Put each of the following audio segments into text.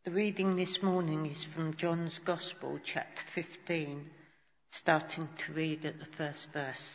The reading this morning is from John's Gospel, chapter 15, starting to read at the first verse.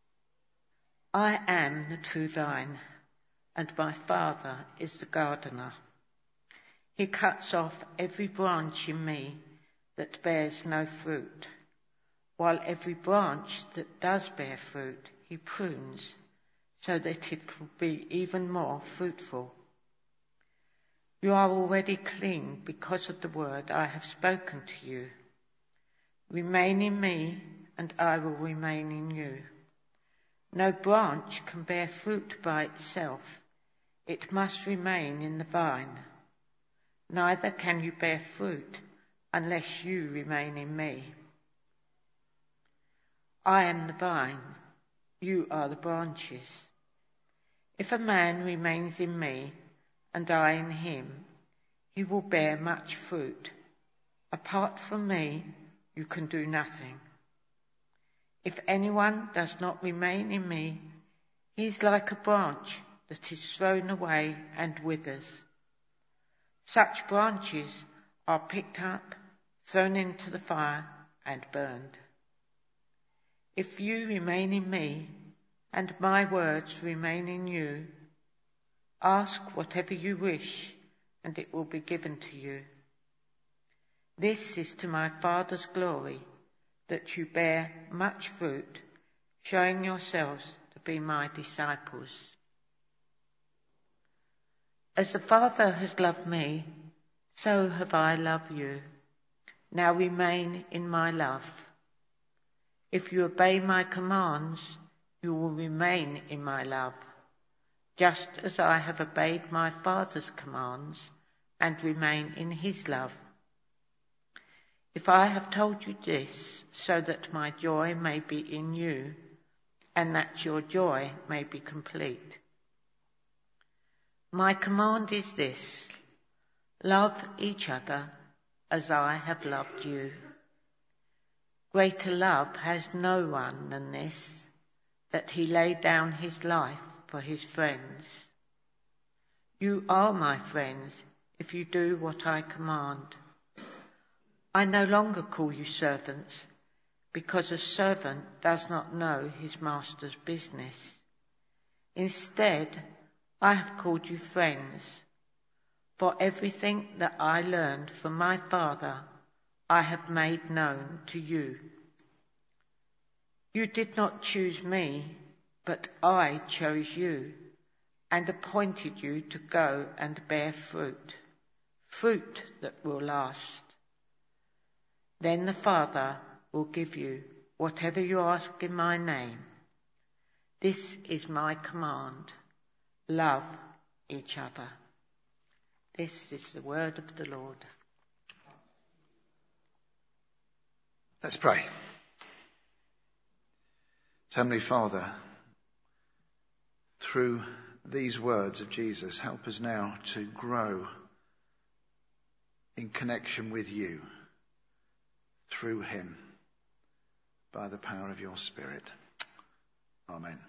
I am the true vine, and my Father is the gardener. He cuts off every branch in me that bears no fruit, while every branch that does bear fruit he prunes, so that it will be even more fruitful. You are already clean because of the word I have spoken to you. Remain in me, and I will remain in you. No branch can bear fruit by itself. It must remain in the vine. Neither can you bear fruit unless you remain in me. I am the vine, you are the branches. If a man remains in me, and I in him, he will bear much fruit. Apart from me, you can do nothing. If anyone does not remain in me, he is like a branch that is thrown away and withers. Such branches are picked up, thrown into the fire, and burned. If you remain in me, and my words remain in you, ask whatever you wish, and it will be given to you. This is to my Father's glory, that you bear much fruit, showing yourselves to be my disciples. As the Father has loved me, so have I loved you. Now remain in my love. If you obey my commands, you will remain in my love, just as I have obeyed my Father's commands and remain in his love. If I have told you this so that my joy may be in you and that your joy may be complete. My command is this: love each other as I have loved you. Greater love has no one than this, that he laid down his life for his friends. You are my friends if you do what I command. I no longer call you servants, because a servant does not know his master's business. Instead, I have called you friends, for everything that I learned from my Father I have made known to you. You did not choose me, but I chose you and appointed you to go and bear fruit, fruit that will last. Then the Father will give you whatever you ask in my name. This is my command: love each other. This is the word of the Lord. Let's pray. Heavenly Father, through these words of Jesus, help us now to grow in connection with you through him by the power of your Spirit. Amen.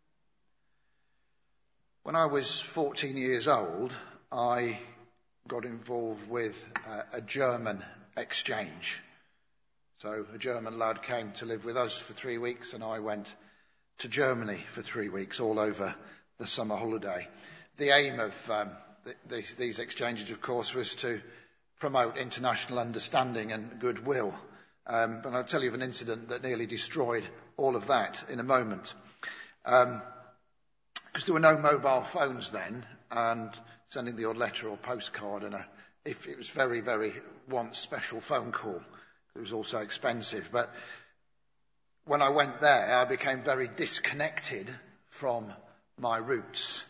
When I was 14 years old, I got involved with a German exchange. So a German lad came to live with us for 3 weeks, and I went to Germany for 3 weeks, all over the summer holiday. The aim of these exchanges, of course, was to promote international understanding and goodwill. But I'll tell you of an incident that nearly destroyed all of that in a moment. Because there were no mobile phones then, and sending the odd letter or postcard, and if it was very, very once special phone call. It was also expensive. But when I went there, I became very disconnected from my roots.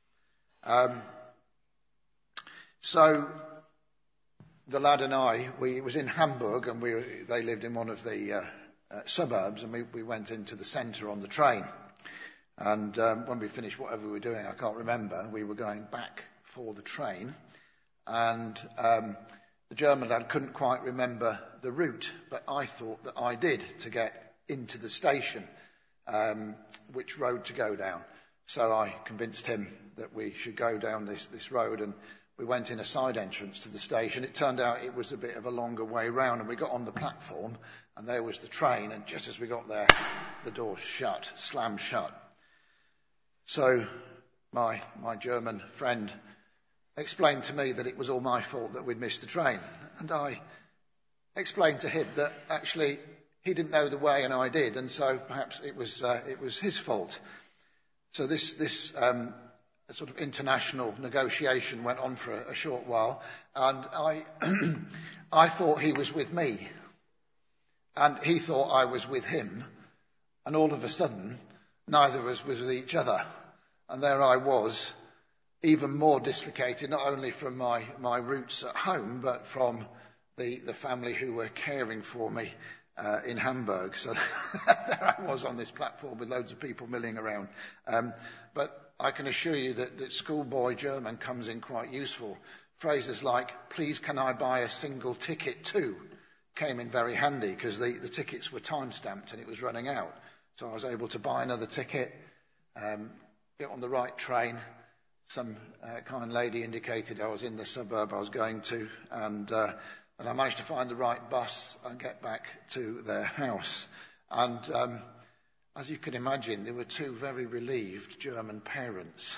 So the lad and I, it was in Hamburg, and they lived in one of the suburbs, and we went into the centre on the train. And when we finished whatever we were doing, I can't remember, we were going back for the train. And the German lad couldn't quite remember the route, but I thought that I did, to get into the station, which road to go down. So I convinced him that we should go down this road, and we went in a side entrance to the station. It turned out it was a bit of a longer way round, and we got on the platform, and there was the train, and just as we got there, the door slammed shut. So my German friend explained to me that it was all my fault that we'd missed the train. And I explained to him that actually he didn't know the way and I did, and so perhaps it was his fault. So this sort of international negotiation went on for a short while, and I thought he was with me, and he thought I was with him, and all of a sudden neither of us was with each other. And there I was, even more dislocated, not only from my roots at home, but from the family who were caring for me in Hamburg. So there I was on this platform with loads of people milling around. But I can assure you that schoolboy German comes in quite useful. Phrases like, please can I buy a single ticket too, came in very handy because the tickets were time-stamped and it was running out. So I was able to buy another ticket, get on the right train. Some kind lady indicated I was in the suburb I was going to, and I managed to find the right bus and get back to their house. And as you can imagine, there were two very relieved German parents.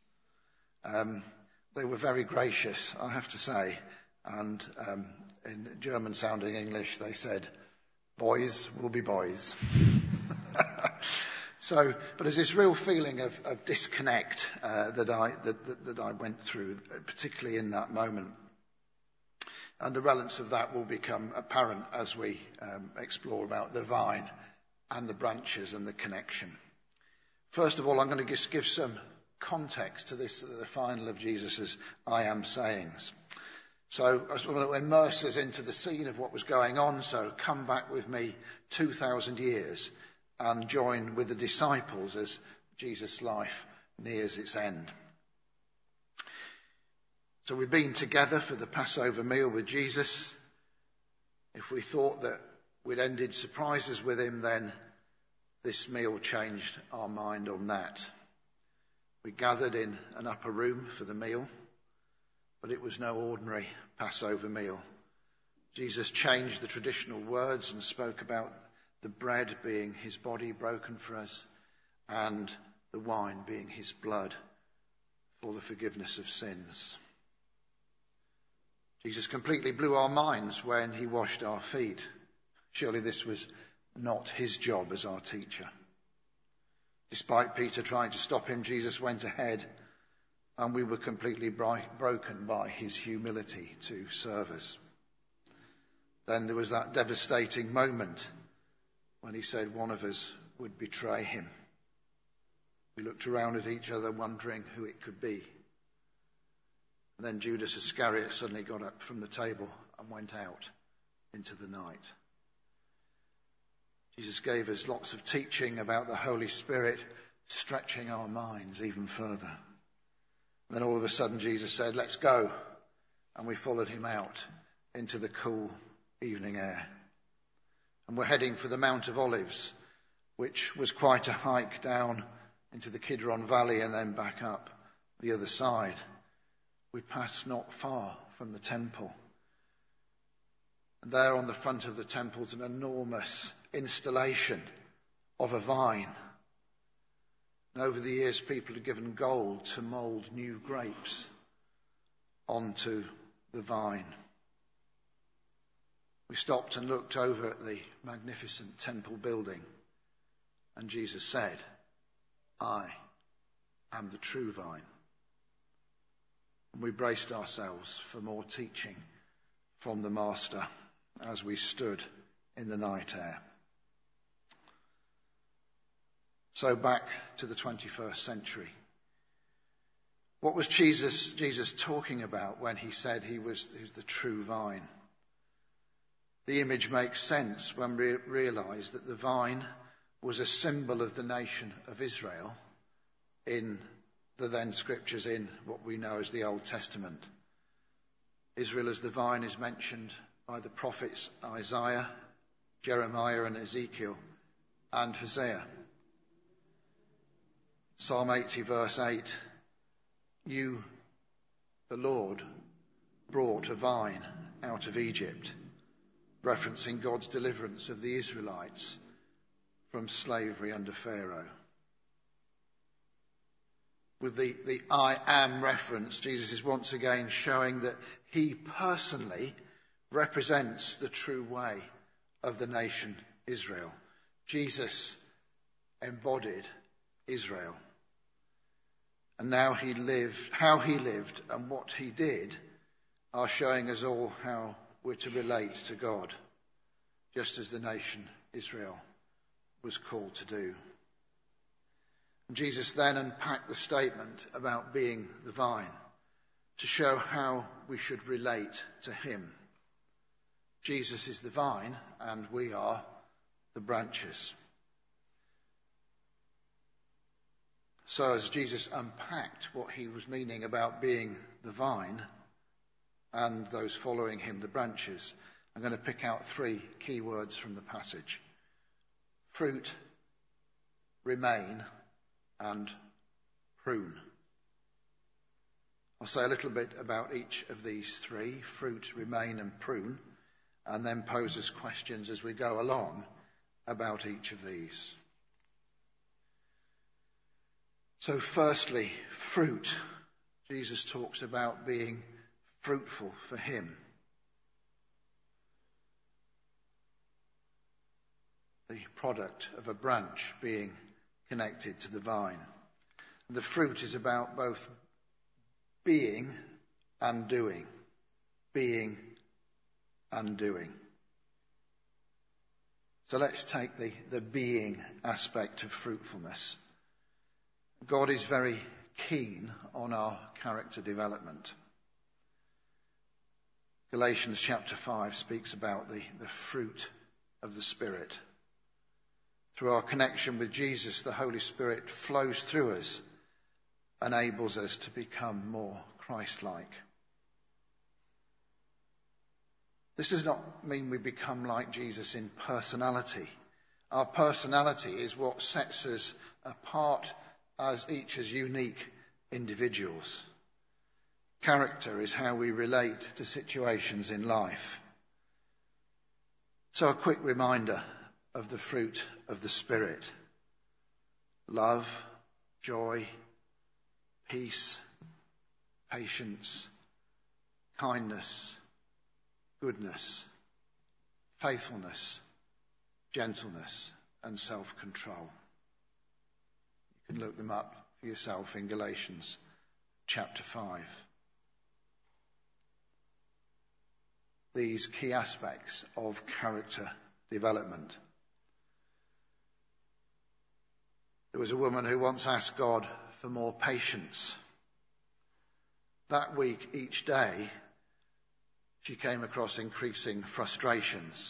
They were very gracious, I have to say, and in German-sounding English they said, boys will be boys. So, but there's this real feeling of disconnect that I went through, particularly in that moment. And the relevance of that will become apparent as we explore about the vine and the branches and the connection. First of all, I'm going to just give some context to this, the final of Jesus' I am sayings. So I just want to immerse us into the scene of what was going on. So come back with me 2,000 years and join with the disciples as Jesus' life nears its end. So we've been together for the Passover meal with Jesus. If we thought that we'd ended surprises with him, then this meal changed our mind on that. We gathered in an upper room for the meal, but it was no ordinary Passover meal. Jesus changed the traditional words and spoke about the bread being his body broken for us and the wine being his blood for the forgiveness of sins. Jesus completely blew our minds when he washed our feet. Surely this was not his job as our teacher. Despite Peter trying to stop him, Jesus went ahead, and we were completely broken by his humility to serve us. Then there was that devastating moment when he said one of us would betray him. We looked around at each other wondering who it could be. And then Judas Iscariot suddenly got up from the table and went out into the night. Jesus gave us lots of teaching about the Holy Spirit, stretching our minds even further. And then all of a sudden Jesus said, let's go. And we followed him out into the cool evening air. And we're heading for the Mount of Olives, which was quite a hike down into the Kidron Valley and then back up the other side. We passed not far from the temple. And there on the front of the temple is an enormous installation of a vine. And over the years, people had given gold to mould new grapes onto the vine. We stopped and looked over at the magnificent temple building, and Jesus said, I am the true vine. And we braced ourselves for more teaching from the Master as we stood in the night air. So back to the 21st century. What was Jesus talking about when he said he was the true vine? The image makes sense when we realise that the vine was a symbol of the nation of Israel in the then scriptures in what we know as the Old Testament. Israel as the vine is mentioned by the prophets Isaiah, Jeremiah and Ezekiel and Hosea. Psalm 80 verse 8, you the Lord brought a vine out of Egypt, referencing God's deliverance of the Israelites from slavery under Pharaoh. With the I am reference, Jesus is once again showing that he personally represents the true way of the nation Israel. Jesus embodied Israel. And now how he lived and what he did are showing us all how we're to relate to God, just as the nation Israel was called to do. And Jesus then unpacked the statement about being the vine to show how we should relate to him. Jesus is the vine and we are the branches. So as Jesus unpacked what he was meaning about being the vine and those following him, the branches, I'm going to pick out 3 key words from the passage: fruit, remain, and prune. I'll say a little bit about each of these 3, fruit, remain, and prune, and then pose us questions as we go along about each of these. So firstly, fruit. Jesus talks about being fruitful for him. The product of a branch being connected to the vine. The fruit is about both being and doing. Being and doing. So let's take the being aspect of fruitfulness. God is very keen on our character development. Galatians chapter 5 speaks about the fruit of the Spirit. Through our connection with Jesus, the Holy Spirit flows through us, enables us to become more Christ-like. This does not mean we become like Jesus in personality. Our personality is what sets us apart as each as unique individuals. Character is how we relate to situations in life. So a quick reminder of the fruit of the Spirit: love, joy, peace, patience, kindness, goodness, faithfulness, gentleness, and self-control. You can look them up for yourself in Galatians chapter 5. These key aspects of character development. There was a woman who once asked God for more patience. That week, each day, she came across increasing frustrations.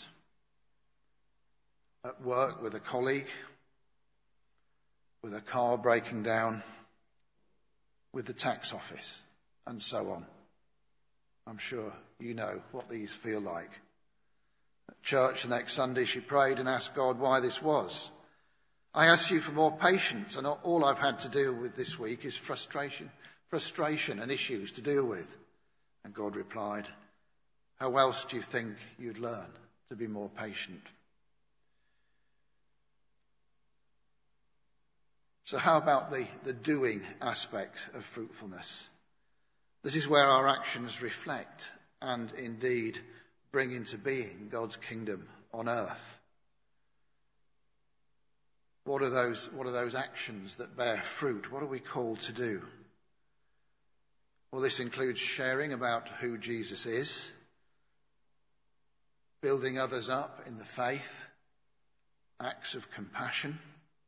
At work with a colleague, with a car breaking down, with the tax office, and so on. I'm sure you know what these feel like. At church the next Sunday, she prayed and asked God why this was. I ask you for more patience, and all I've had to deal with this week is frustration and issues to deal with. And God replied, how else do you think you'd learn to be more patient? So how about the doing aspect of fruitfulness? This is where our actions reflect and indeed bring into being God's kingdom on earth. What are those actions that bear fruit? What are we called to do? Well, this includes sharing about who Jesus is, building others up in the faith, acts of compassion,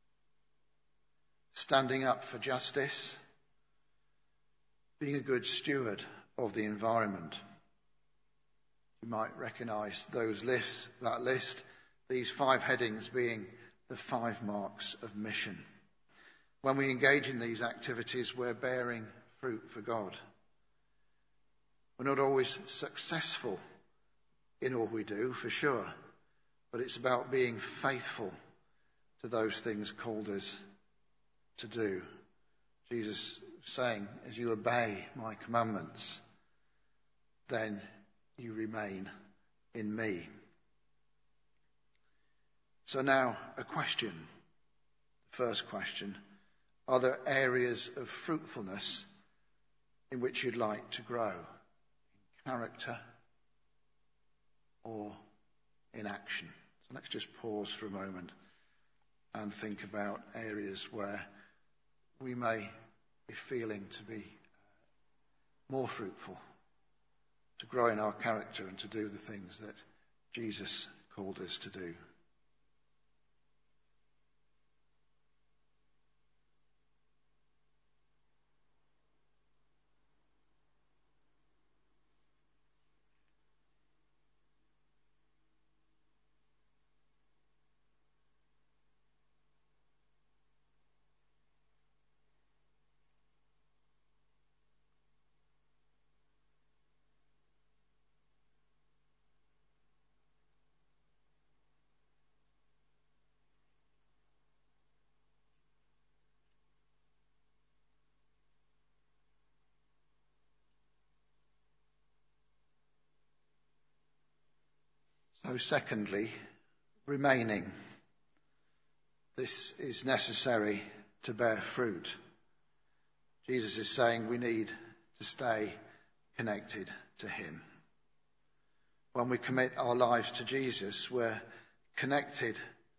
standing up for justice, being a good steward of the environment. You might recognise that list, these 5 headings being the 5 marks of mission. When we engage in these activities, we're bearing fruit for God. We're not always successful in all we do, for sure, but it's about being faithful to those things called us to do. Jesus saying, as you obey my commandments, then you remain in me. So now a question. First question, are there areas of fruitfulness in which you'd like to grow? In character or in action? So let's just pause for a moment and think about areas where we may be feeling to be more fruitful, to grow in our character and to do the things that Jesus called us to do. So secondly, remaining. This is necessary to bear fruit. Jesus is saying we need to stay connected to him. When we commit our lives to Jesus, we're connected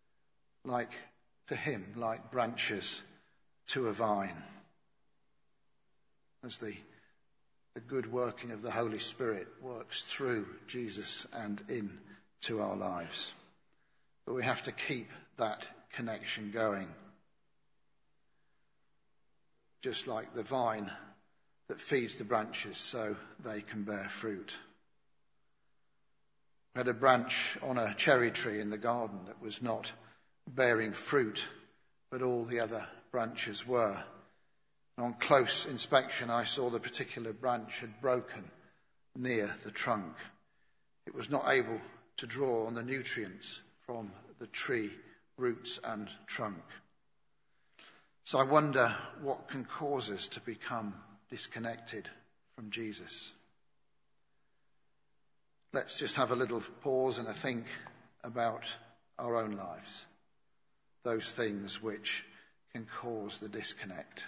to him, like branches to a vine. As the good working of the Holy Spirit works through Jesus and into our lives. But we have to keep that connection going. Just like the vine that feeds the branches so they can bear fruit. We had a branch on a cherry tree in the garden that was not bearing fruit, but all the other branches were. And on close inspection, I saw the particular branch had broken near the trunk. It was not able to draw on the nutrients from the tree roots and trunk. So I wonder what can cause us to become disconnected from Jesus. Let's just have a little pause and a think about our own lives. Those things which can cause the disconnect.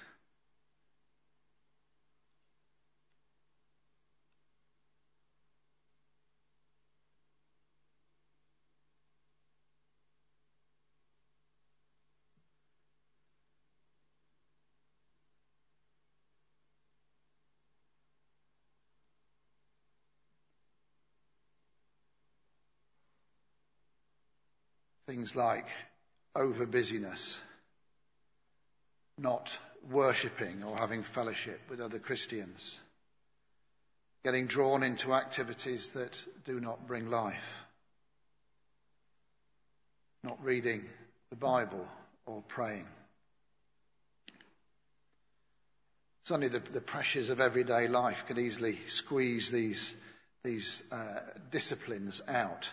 Things like over-busyness, not worshipping or having fellowship with other Christians, getting drawn into activities that do not bring life, not reading the Bible or praying. Certainly the pressures of everyday life can easily squeeze these disciplines out.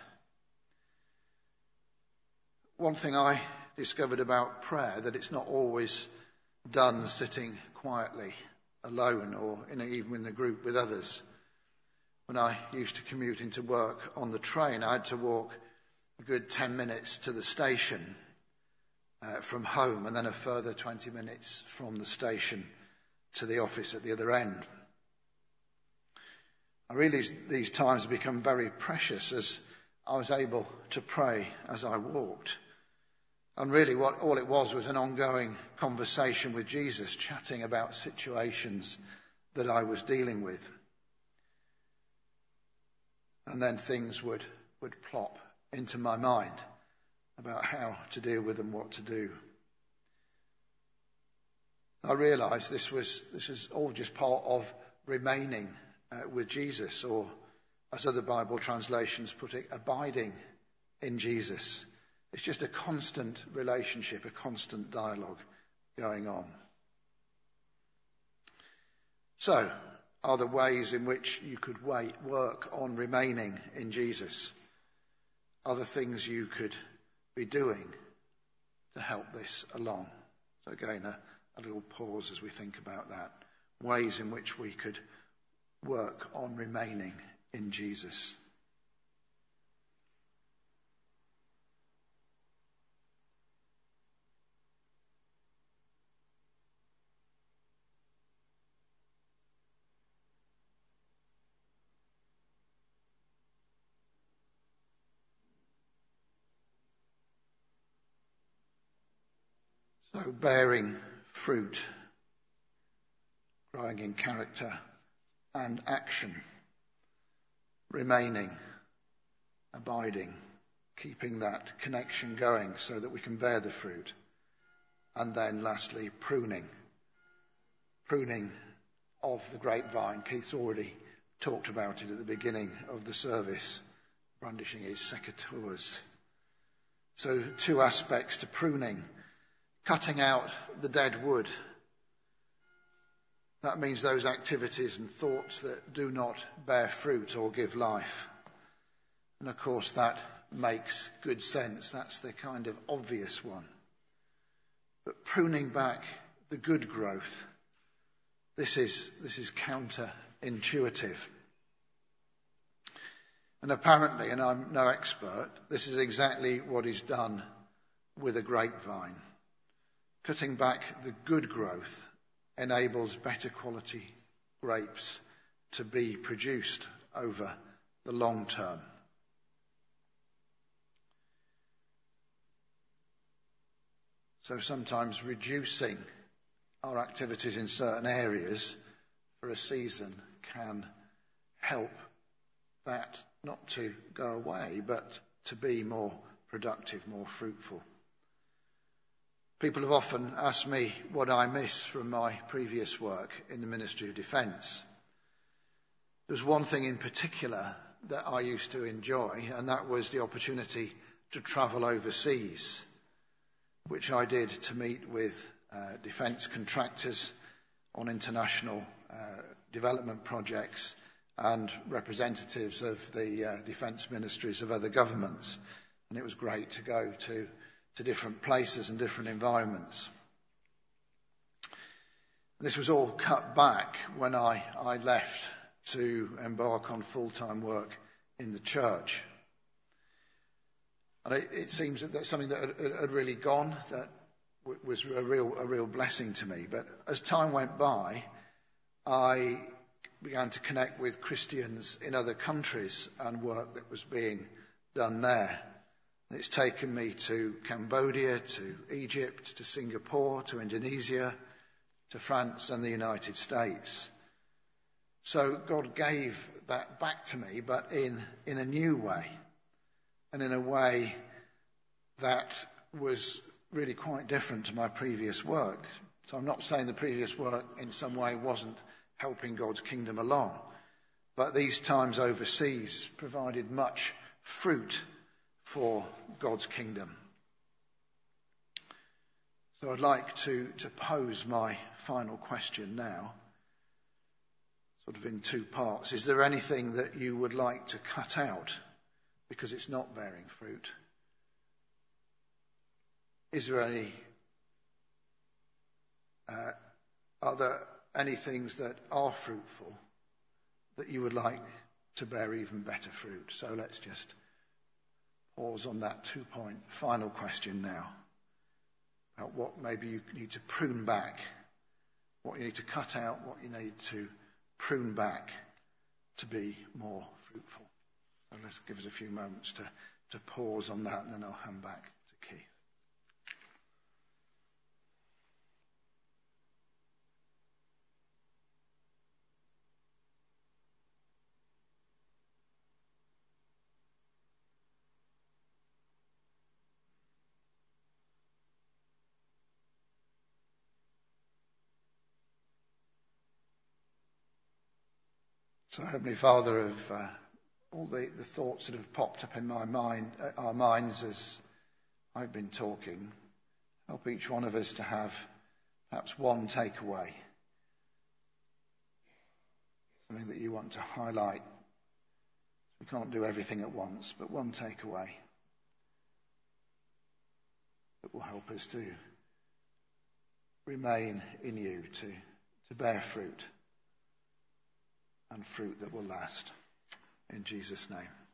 One thing I discovered about prayer, that it's not always done sitting quietly, alone, or even in a group with others. When I used to commute into work on the train, I had to walk a good 10 minutes to the station from home, and then a further 20 minutes from the station to the office at the other end. I realised these times have become very precious as I was able to pray as I walked. And really all it was an ongoing conversation with Jesus, chatting about situations that I was dealing with. And then things would plop into my mind about how to deal with them, what to do. I realised this was all just part of remaining with Jesus, or as other Bible translations put it, abiding in Jesus. It's just a constant relationship, a constant dialogue going on. So, are there ways in which you could work on remaining in Jesus? Are there things you could be doing to help this along? So again, a little pause as we think about that. ways in which we could work on remaining in Jesus. So bearing fruit, growing in character and action, remaining, abiding, keeping that connection going so that we can bear the fruit. And then lastly, pruning of the grapevine. Keith's already talked about it at the beginning of the service, brandishing his secateurs. So 2 aspects to pruning. Cutting out the dead wood. That means those activities and thoughts that do not bear fruit or give life. And of course that makes good sense. That's the kind of obvious one. But pruning back the good growth, this is counterintuitive. And apparently, and I'm no expert, this is exactly what is done with a grapevine. Cutting back the good growth enables better quality grapes to be produced over the long term. So sometimes reducing our activities in certain areas for a season can help that not to go away, but to be more productive, more fruitful. People have often asked me what I miss from my previous work in the Ministry of Defence. There's one thing in particular that I used to enjoy, and that was the opportunity to travel overseas, which I did to meet with defence contractors on international development projects and representatives of the defence ministries of other governments. And it was great to go to different places and different environments. This was all cut back when I left to embark on full-time work in the church. And it seems that that's something that had really gone, that was a real blessing to me. But as time went by, I began to connect with Christians in other countries and work that was being done there. It's taken me to Cambodia, to Egypt, to Singapore, to Indonesia, to France and the United States. So God gave that back to me, but in a new way, and in a way that was really quite different to my previous work. So I'm not saying the previous work in some way wasn't helping God's kingdom along, but these times overseas provided much fruit for God's kingdom. So I'd like to pose my final question now, sort of in 2 parts. Is there anything that you would like to cut out because it's not bearing fruit? Is there are there any things that are fruitful that you would like to bear even better fruit? So let's just pause on that 2-point final question now, about what maybe you need to prune back, what you need to cut out, what you need to prune back to be more fruitful. So let's give us a few moments to pause on that, and then I'll hand back to Keith. So, Heavenly Father, of all the thoughts that have popped up in my mind, our minds as I've been talking, help each one of us to have perhaps one takeaway, something that you want to highlight. We can't do everything at once, but one takeaway that will help us to remain in you, to to bear fruit, and fruit that will last. In Jesus' name.